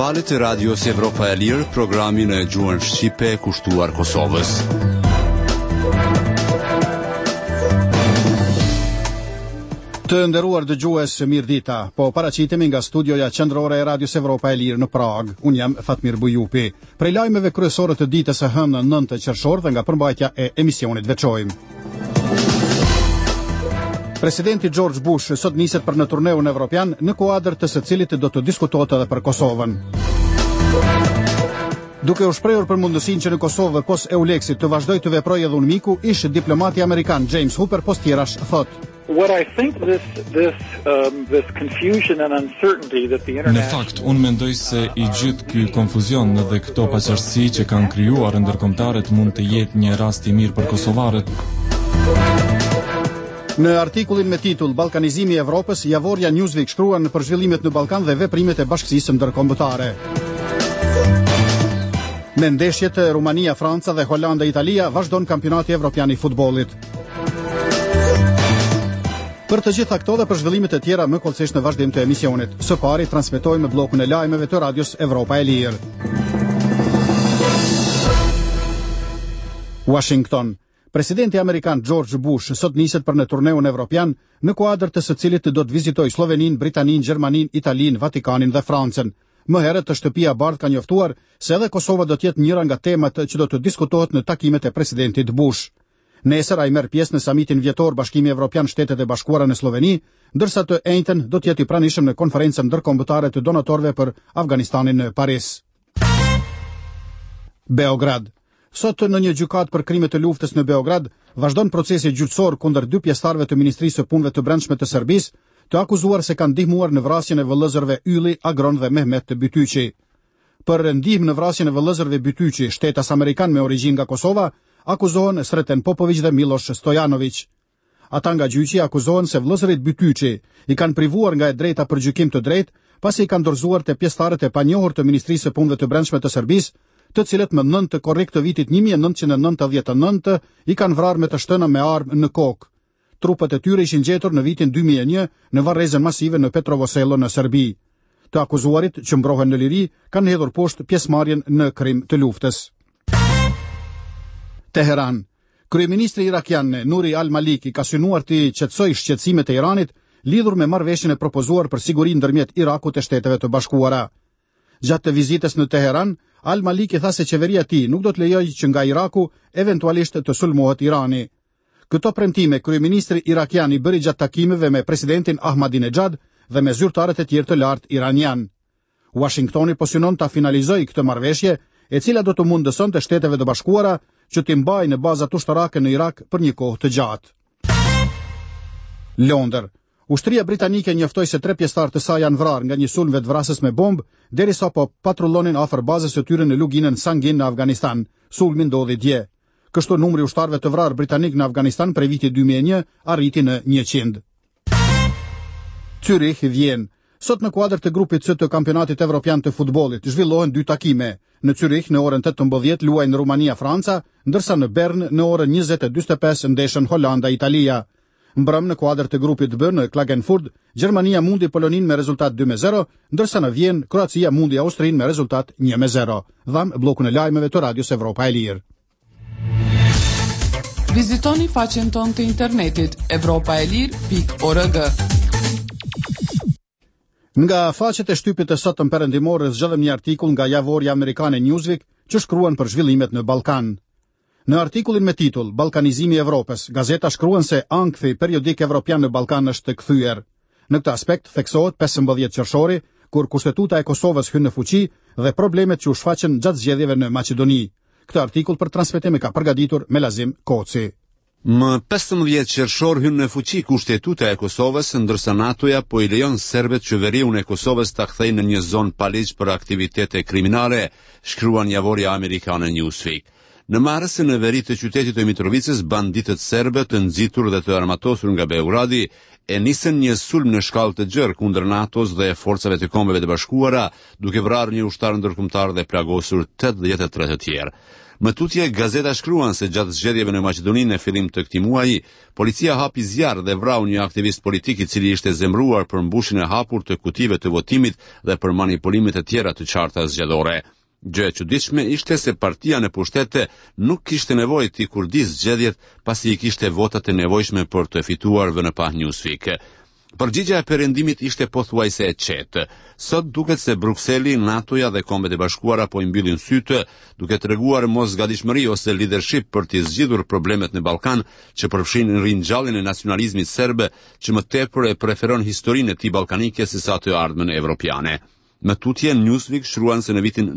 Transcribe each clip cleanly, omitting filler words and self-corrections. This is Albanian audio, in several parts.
Valët e Radios Evropa e Lirë, programin e gjuhën shqipe kushtuar Kosovës. Të nderuar dëgjues, mirëdita. Po paraqitemi nga studioja qendrore e Radios Evropa e Lirë në Prag. Unë jam Fatmir Bujupi. Prej lajmeve kryesore të ditës së hënë 9 qershor dhe nga përmbajtja e emisionit veçojmë. Presidenti George Bush sot niset për në turneun evropian, në kuadër të së cilit do të diskutohet edhe për Kosovën. Duke u shprehur për mundësinë që në Kosovë pas Euleksit të vazhdojë të veprojë edhe unë miku, ish diplomati amerikan James Hooper postjerash thotë: What I think this confusion and uncertainty that the Në fakt, unë mendoj se i gjithë ky konfuzion dhe këto paqartësi që kanë krijuar ndërkombëtarët mund të jetë një rast i mirë për kosovarët. Në artikullin me titull Ballkanizimi i Evropës, Javorja Newsweek shkruan për zhvillimet në Ballkan dhe veprimet e Bashkisë Ndërkombëtare. Në ndeshjet Rumania, Franca dhe Holanda, Italia vazhdon kampionati evropian i futbollit. Për të gjitha këto dhe për zhvillimet e tjera më kollësisht në vazhdim të emisionit. Së pari transmetojmë bllokun e lajmeve të Radios Evropa e Lirë. Washington. Presidenti amerikan George Bush sot niset për në turneun evropian, në kuadër të së cilit do të vizitojë Sloveninë, Britaninë, Gjermaninë, Italinë, Vatikanin dhe Francën. Më herët të Shtëpia e Bardhë ka njoftuar se edhe Kosova do të jetë njëra nga temat që do të diskutohet në takimet e presidentit Bush. Nesër ai merr pjesë në samitin vjetor Bashkimi Evropian Shtetet e Bashkuara në Sloveni, ndërsa të njëjtën do të jetë i pranishëm në konferencën ndërkombëtare të donatorëve për Afganistanin në Paris. Beograd. Sot në një gjykatë për krime të luftës në Beograd vazhdon procesi gjyqësor kundër dy pjesëtarëve të Ministrisë së Punëve të Brendshme të Serbisë, të akuzuar se kanë ndihmuar në vrasjen e vëllëzërve Ylli, Agron dhe Mehmet Bytyqi. Për ndihmë në vrasjen e vëllëzërve Bytyqi, shtetas amerikan me origjinë nga Kosova, akuzohen Sreten Popović dhe Miloš Stojanović. Ata nga gjyqi akuzohen se vëllëzërit Bytyqi i kanë privuar nga e drejta për gjykim të drejtë, pasi i kanë dorëzuar te pjesëtarët e panjohur të Ministrisë së Punëve të Brendshme të Serbisë, të cilët më 9 të korrekt të vitit 1999 i kanë vrarë me të shtëna me armë në kokë. Trupat e tyre ishin gjetur në vitin 2001 në varrezën masive në Petrovosello në Serbi. Të akuzuarit që mbrohen në liri kanë hedhur poshtë pjesëmarrjen në krim të luftës. Teheran. Kryeministri irakian Nuri al-Maliki ka synuar të qetësojë shqetësimet e Iranit lidhur me marrëveshjen e propozuar për siguri ndërmjet Irakut e Shteteve të Bashkuara. Gjatë të vizitës në Teheran, al-Maliki tha se qeveria e tij nuk do të lejojë që nga Iraku eventualisht të sulmohet Irani. Këto premtime kryeministri irakian i bëri gjatë takimeve me presidentin Ahmadinejad dhe me zyrtarët e tjerë të lartë iranian. Washingtoni po synon ta finalizojë këtë marrëveshje, e cila do të mundësonte Shteteve të Bashkuara që të mbajë në bazat ushtarake në Irak për një kohë të gjatë. Londër. Ushtria britanike njoftoi se 3 pjesëtar të saj janë vrarë nga një sulm vetvrasës me bombë, derisa po patrullonin afër bazës së tyre në luginën Sangin në Afganistan. Sulmi ndodhi dje. Kështu numri ushtarëve të vrarë britanik në Afganistan prej vitit 2001 arriti në 100. Zürich, Vjen. Sot në kuadër të grupit C të kampionatit evropian të futbollit zhvillohen 2 takime. Në Zürich në orën 18 luajnë Rumania, Franca, ndërsa në Bern në orën 20:45 ndeshën Holanda, Italia. Mbrëm në kuadër të grupit B në Klagenfurt, Gjermania mundi Polonin me rezultat 2-0, ndërsa në Vjen Kroacia mundi Austrin me rezultat 1-0. Dham bllokun e lajmeve të Radios Evropa e Lirë. Vizitoni faqen tonë të internetit evropaelir.org. Nga faqet e shtypit të sotëm perëndimor zgjedhëm një artikull nga Javorja amerikane Newsweek që shkruan për zhvillimet në Ballkan. Në artikullin me titull Ballkanizimi i Evropës, gazeta shkruan se ankthi periodik evropian në Ballkan është kthyer. Në këtë aspekt theksohet 15 qershori, kur kushtetuta e Kosovës hyn në fuqi dhe problemet që u shfaqën gjatë zgjedhjeve në Maqedoni. Këtë artikull për transmetim e ka përgatitur Melazim Koci. Më 15 qershor hyn në fuqi kushtetuta e Kosovës, ndërsa NATO-ja po i lejon serbët qeveriun e Kosovës ta kthejnë në një zonë pa ligj për aktivitete kriminale, shkruan Javorja amerikane Newsweek. Në marrëse në veri të qytetit të Mitrovicës, banditët serbe të nxitur dhe të armatosur nga Beogradi e nisën një sulm në shkallë të gjerë kundër NATO-s dhe forcave të Kombeve të Bashkuara, duke vrarë një ushtar ndërkombëtar dhe plagosur 83 të tjerë. Më tutje, gazeta shkruan se gjatë zgjedhjeve në Maqedoni në fillim të këtij muaji, policia hapi zjarr dhe vrau një aktivist politik i cili ishte zemruar për mbushjen e hapur të kutive të votimit dhe për manipulimet e tjera të qarta zgjedhore. Gjë e çuditshme ishte se partia në pushtete nuk kishte nevojë të kurdis zgjedhjet pasi i kishte votat e nevojshme për të fituar vënë Newsweek. Përgjigjja e perëndimit ishte pothuajse e qetë. Sot duket se Brukseli, NATO-ja dhe Kombet e Bashkuara po i mbyllin sytë, duke treguar mosgatishmëri ose leadership për të zgjidhur problemet në Ballkan, që përfshin ringjalljen e nacionalizmit serb, që më tepër e preferon historinë e tij ballkanike sesa të ardhmen evropiane. Më tutje, Newsweek shkruan se në vitin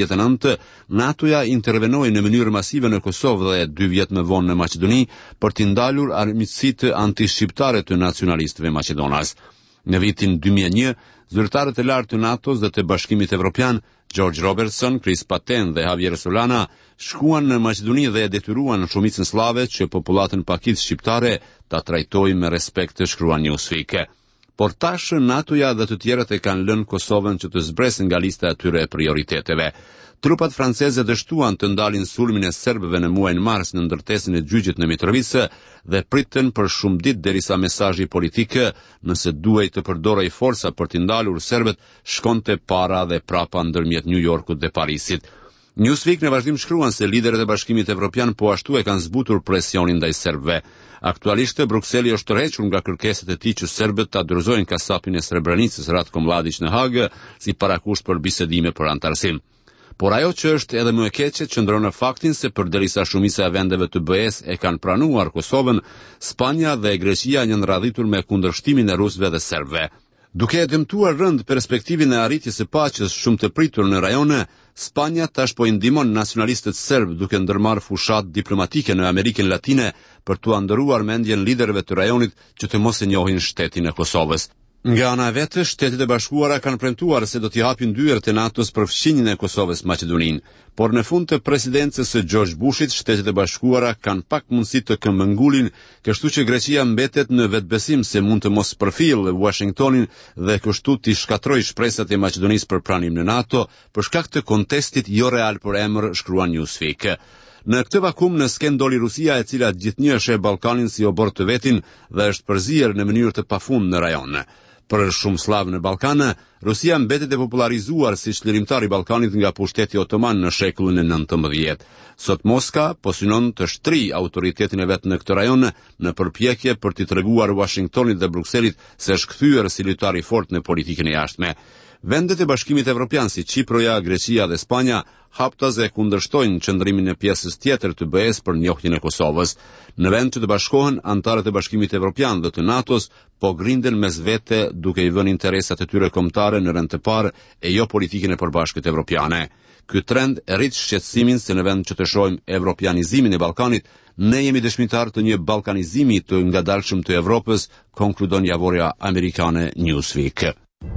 99 NATO-ja intervenoi në mënyrë masive në Kosovë dhe 2 vjet më vonë në Maqedoni për t'i ndalur armiqësitë antishqiptare të nacionalistëve maqedonas. Në vitin 2001, zyrtarët e lartë të NATO-s dhe të Bashkimit Evropian, George Robertson, Chris Patten dhe Javier Solana, shkuan në Maqedoni dhe e detyruan shumicën slave që popullatën pakit shqiptare ta trajtojë me respekt, shkruan Newsweek. Por tash NATO-ja dhe të tjerët e kanë lënë Kosovën që të zbresën nga lista e tyre e prioriteteve. Trupat franceze dështuan të ndalin sulmin e serbëve në muajin mars në ndërtesën e gjyqit në Mitrovica dhe pritën për shumë ditë derisa mesazhi politik, nëse duhej të përdorej forca për të ndalur serbët, shkonte para dhe prapa ndërmjet New Yorkut dhe Parisit. Newsweek në vazhdim shkruan se liderët e Bashkimit Evropian po ashtu e kanë zbutur presionin ndaj serbëve. Aktualisht Brukseli është tërhequr nga kërkesat e tij që serbët ta dorëzojnë kasapin e Srebrenicës Ratko Mladić në Hagë si parakusht për bisedime për antarësim. Por ajo që është edhe më e keqe qëndron në faktin se përderisa shumica e vendeve të BE-s e kanë pranuar Kosovën, Spanja dhe Greqia janë radhitur me kundërshtimin e rusëve dhe serbëve. Duke e dëmtuar rënd perspektivin e arritjes së paqes shumë të pritur në rajone, Spanja tash po i ndihmon nacionalistët serb duke ndërmarrë fushat diplomatike në Amerikën Latine për t'u ndëruar mendjen liderëve të rajonit që të mos e njohin shtetin e Kosovës. Nga ana e vetë, Shtetet e Bashkuara kanë premtuar se do t'i hapin dyert e NATO-s për fqinjen e Kosovës Maqedoninë, por në fund të presidencës së George Bushit, Shtetet e Bashkuara kanë pak mundësi të këmbëngulin, kështu që Greqia mbetet në vetbesim se mund të mos përfillë Washingtonin dhe kështu t'i shkatrojë shpresat e Maqedonisë për pranim në NATO për shkak të kontestit jo real për emër, shkruan Newsweek. Në këtë vakum në sken doli Rusia, e cila gjithnjë sheh Ballkanin si obor të vetin dhe është përzier në mënyrë të pafund në rajon. Për shumë slavë në Ballkan, Rusia mbetet e popularizuar si çlirimtar i Ballkanit nga pushteti otoman në shekullin e 19. Sot Moska po synon të shtrijë autoritetin e vet në këtë rajon në përpjekje për t'i treguar Washingtonit dhe Brukselit se është kthyer si lojtar i fortë në politikën e jashtme. Vendet e Bashkimit Evropian si Çiproja, Greqia dhe Spanja haptaze kundërshtojnë qëndrimin e pjesës tjetër të BE-s për njohjen e Kosovës. Në vend që të bashkohen, antarët e Bashkimit Evropian dhe të NATO-s po grinden mes vete duke i vënë interesat e tyre kombëtare në rend të parë e jo politikën e përbashkët evropiane. Ky trend e rrit shqetësimin se në vend që të shohim evropianizimin e Ballkanit, ne jemi dëshmitar të një ballkanizimi të ngadalshëm të Evropës, konkludon javorja amerikane Newsweek.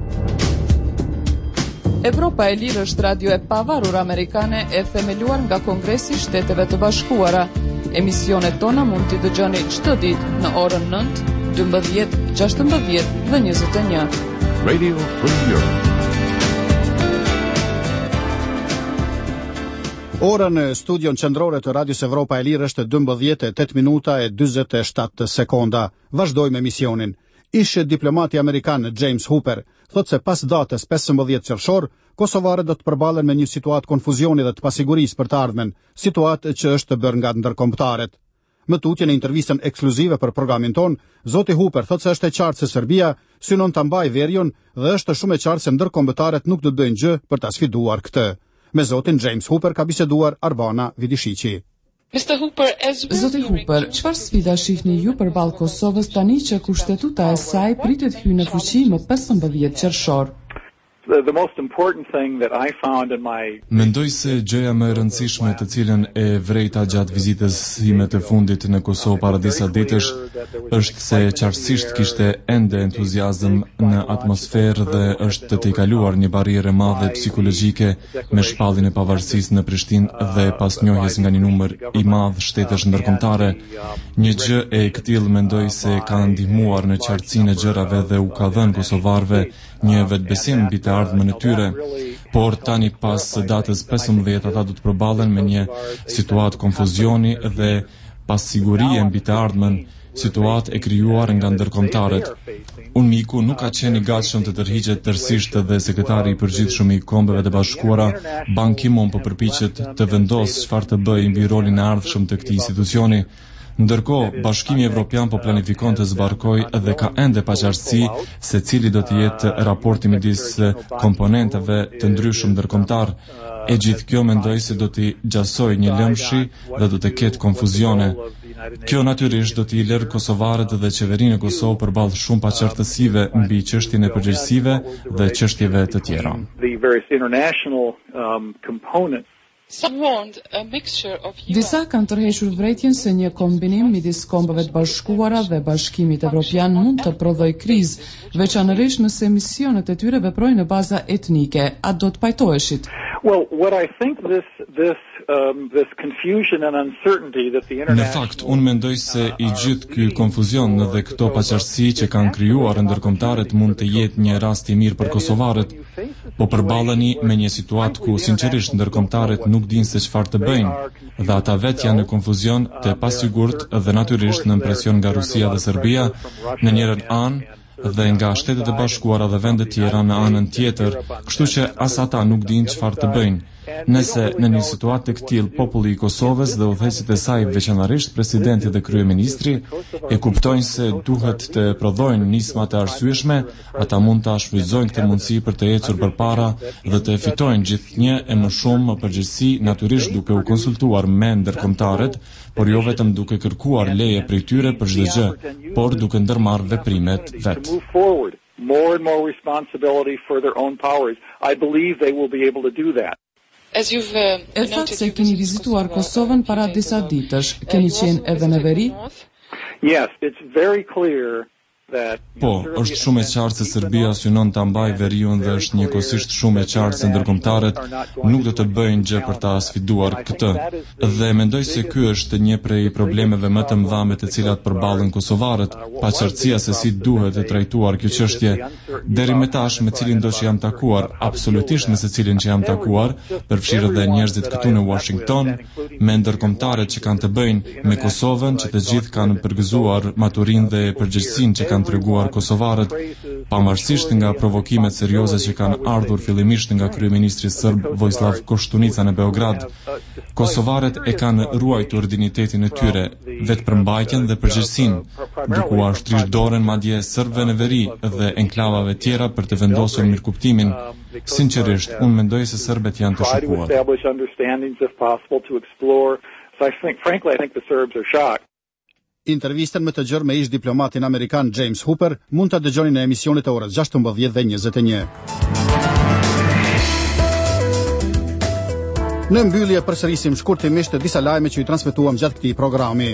Evropa e Lirë është radio e pavarur amerikane e themeluar nga Kongresi i Shteteve të Bashkuara. Emisionet tona mund t'i dëgjoni çdo ditë në orën 9, 12, 16 dhe 21. Radio Free Europe. Ora në studion qendrore të Radios Evropa e Lirë është 12:08 minuta e 47 sekonda. Vazhdojmë emisionin. Ish diplomati amerikan James Hooper thot se pas datës 15 qershor, kosovarët do të përballen me një situatë konfuzioni dhe të pasigurisë për të ardhmen, situatë që është bërë nga ndërkombëtarët. Më tutje në intervistën ekskluzive për programin ton, zoti Hooper thot se është e qartë se Serbia synon ta mbajë veriun dhe është shumë e qartë se ndërkombëtarët nuk do të bëjnë gjë për ta sfiduar këtë. Me zotin James Hooper ka biseduar Arbana Vidishiqi. Zoti Hooper, çfarë sfida shihni ju përballë Kosovës tani që kushtetuta e saj pritet hyjë në fuqi më 15 qershor? the most important thing that I found in my Mendoj se gjëja më e rëndësishme të cilën e vrejta gjatë vizitës sime të fundit në Kosovë para disa ditësh është se qartësisht kishte ende entuziazëm në atmosferë dhe është të tejkaluar një barrierë e madhe psikologjike me shpalljen e pavarësisë në Prishtinë dhe pasnjohjes nga një numër i madh shtetësh ndërkombëtare. Një gjë e këtillë mendoj se ka ndihmuar në qartësinë e gjërave dhe u ka dhënë kosovarëve një vetbesim mbi të ardhmen e tyre, por tani pas datës 15 ata do të përballen me një situatë konfuzioni dhe pasigurie mbi të ardhmen, situatë e krijuar nga ndërkombëtarët. Unë miku nuk ka qenë i gatshëm të tërhiqet tërësisht dhe sekretari i përgjithshëm i Kombeve të Bashkuara Ban Ki-moon po përpiqet të vendosë çfarë të bëjë mbi rolin e ardhshëm të këtij institucioni. Ndërkohë, Bashkimi Evropian po planifikon të zbarkojë dhe ka ende paqartësi se cili do të jetë raporti midis komponenteve të ndryshëm ndërkombëtar. E gjithë kjo mendoj se do t'i gjasojë një lëmshi dhe do të ketë konfuzione. Kjo natyrisht do t'i lërë kosovarët dhe qeverinë e Kosovë përballë shumë paqartësive mbi çështjen e përgjegjësive dhe çështjeve të tjera. Disa kanë tërhequr vërejtjen se një kombinim midis Kombeve të Bashkuara dhe Bashkimit Evropian mund të prodhojë krizë, veçanërisht nëse misionet e tyre veprojnë në baza etnike. A do të pajtoheshit? Well, what I think this confusion and uncertainty that the Në fakt, unë mendoj se i gjithë ky konfuzion dhe këto paqartësi që kanë krijuar ndërkombëtarët mund të jetë një rast i mirë për kosovarët, po përballeni me një situatë ku sinqerisht ndërkombëtarët nuk dinë se çfarë të bëjnë dhe ata vetë janë në konfuzion, të pasigurt dhe natyrisht në presion nga Rusia dhe Serbia në njërin anë dhe nga Shtetet e Bashkuara dhe vende tjera në anën tjetër, kështu që as ata nuk dinë çfarë të bëjnë. Nëse në një situatë të këtillë populli i Kosovës dhe udhëheqësit e saj, veçanërisht presidenti dhe kryeministri, e kuptojnë se duhet të prodhojnë nisma të arsyeshme, ata mund ta shfrytëzojnë këtë mundësi për të ecur përpara dhe të fitojnë gjithnjë e më shumë përgjegjësi, natyrisht duke u konsultuar me ndërkombëtarët, por jo vetëm duke kërkuar leje prej tyre për çdo gjë, por duke ndërmarrë veprimet vet. More and more responsibility for their own powers. I believe they will be able to do that. E thatë se keni vizituar Kosovën para disa ditësh, keni qenë edhe në veri? Yes, it's very clear that Po, është shumë e qartë se Serbia synon ta mbajë veriun dhe është njëkohësisht shumë e qartë se ndërkombëtarët nuk do të bëjnë gjë për ta sfiduar këtë. Dhe mendoj se ky është një prej problemeve më të mëdha me të cilat përballen kosovarët, paqartësia se si duhet të trajtuar kjo çështje. Deri më tash me cilin do që jam takuar, absolutisht me secilin që jam takuar, përfshirë edhe njerëzit këtu në Washington, me ndërkombëtarët që kanë të bëjnë me Kosovën, që të gjithë kanë përgëzuar maturinë dhe përgjegjësinë që kanë treguar kosovarët, pavarësisht nga provokimet serioze që kanë ardhur fillimisht nga kryeministri serb Vojislav Koštunica në Beograd. Kosovarët e kanë ruajtur dinjitetin e tyre, vetëpërmbajtjen dhe përgjegjësinë, duke u ushtrisht dorën madje serbëve në veri dhe enklavave tjera për të vendosur mirëkuptimin. Sinqerisht, unë mendoj se serbët janë të shokuar. Intervistën me të gjërë me ish diplomatin amerikan James Hooper mund të dëgjoni në emisionet e orës 16 dhe 21. Në mbyllje përsërisim shkurtimisht disa lajme që i transmetuam gjatë këtij programi.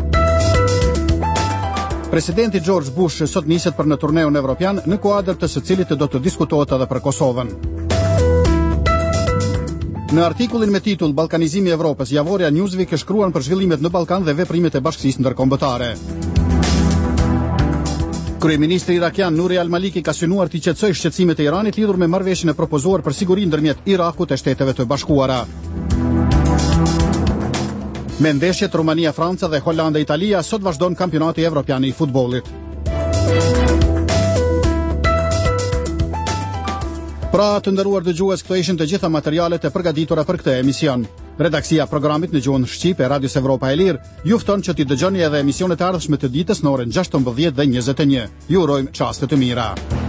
Presidenti George Bush sot niset për në turneun evropian në kuadër të së cilit do të diskutohet edhe për Kosovën. Në artikullin me titull Ballkanizimi i Evropës, Javorja Newsweek e shkruan për zhvillimet në Ballkan dhe veprimet e bashkësisë ndërkombëtare. Kryeministri irakian Nouri al-Maliki ka synuar të qetësojë shqetësimet e Iranit lidhur me marrëveshjen e propozuar për siguri ndërmjet Irakut e Shteteve të Bashkuara. Me ndeshjet Rumania, Franca dhe Holanda, Italia sot vazhdon kampionati evropian i futbollit. Pra, të nderuar dëgjues, këto ishin të gjitha materialet e përgatitura për këtë emision. Redaksia e programit në gjuhën shqipe e Radios Evropa e Lirë ju fton që t'i dëgjoni edhe emisionet e ardhshme të ditës në orën 16 dhe 21. Ju urojmë çaste të mira.